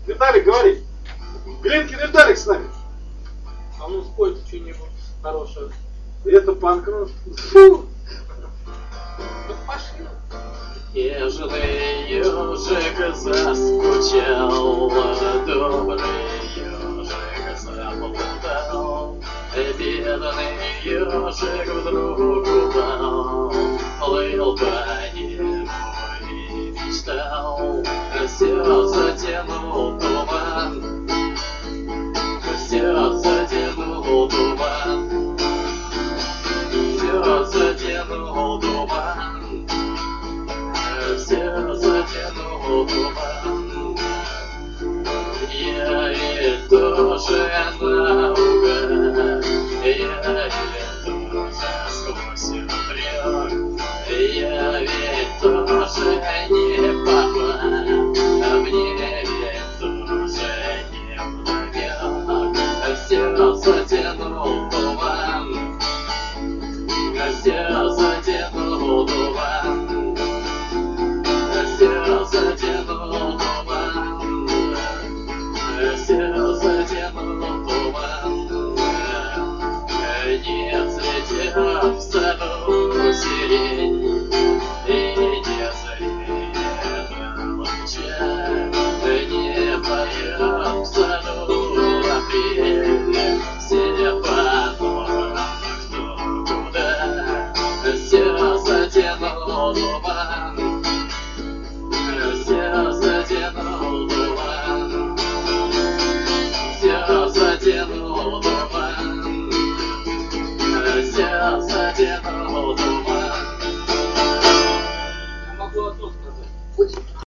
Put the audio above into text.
Виталик, говори. Глинкин Виталик с нами. А ну спойте что-нибудь хорошее. Это панк-рок. Фу. Ну пошли. Нежный ежик заскучал, добрый ежик заплутал, бедный ежик вдруг упал, плыл по небу и мечтал, сердце